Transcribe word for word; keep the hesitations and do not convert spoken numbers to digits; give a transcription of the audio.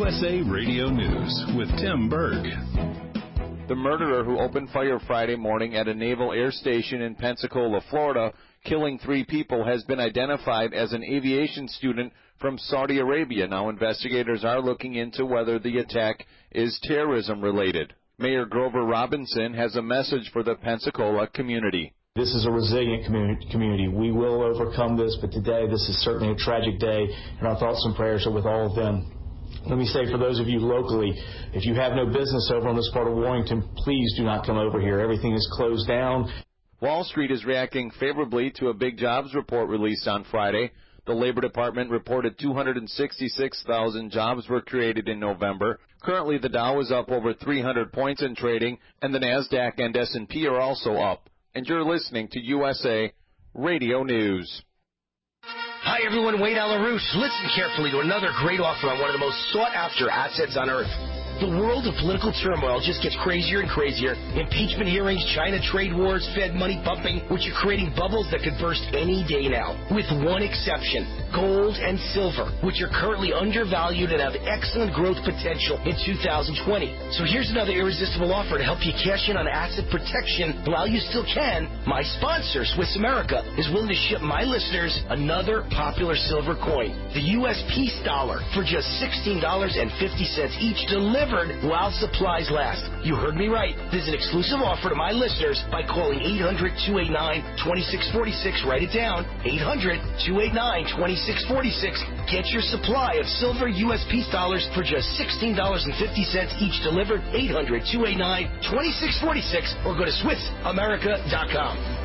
U S A Radio News with Tim Berg. The murderer who opened fire Friday morning at a naval air station in Pensacola, Florida, killing three people, has been identified as an aviation student from Saudi Arabia. Now investigators are looking into whether the attack is terrorism-related. Mayor Grover Robinson has a message for the Pensacola community. This is a resilient community. We will overcome this, but today this is certainly a tragic day, and our thoughts and prayers are with all of them. Let me say, for those of you locally, if you have no business over on this part of Warrington, please do not come over here. Everything is closed down. Wall Street is reacting favorably to a big jobs report released on Friday. The Labor Department reported two hundred sixty-six thousand jobs were created in November. Currently, the Dow is up over three hundred points in trading, and the NASDAQ and S and P are also up. And you're listening to U S A Radio News. Hi, everyone. Wade Alarouche. Listen carefully to another great offer on one of the most sought-after assets on earth. The world of political turmoil just gets crazier and crazier. Impeachment hearings, China trade wars, Fed money pumping, which are creating bubbles that could burst any day now. With one exception, gold and silver, which are currently undervalued and have excellent growth potential in two thousand twenty. So here's another irresistible offer to help you cash in on asset protection while you still can. My sponsor, Swiss America, is willing to ship my listeners another popular silver coin, the U S Peace Dollar, for just sixteen dollars and fifty cents each, delivered while supplies last. You heard me right. This is an exclusive offer to my listeners by calling eight hundred, two eight nine, two six four six. Write it down, eight hundred, two eight nine, two six four six. Get your supply of silver U S Peace dollars for just sixteen dollars and fifty cents each, delivered, eight hundred, two eight nine, two six four six, or go to Swiss America dot com.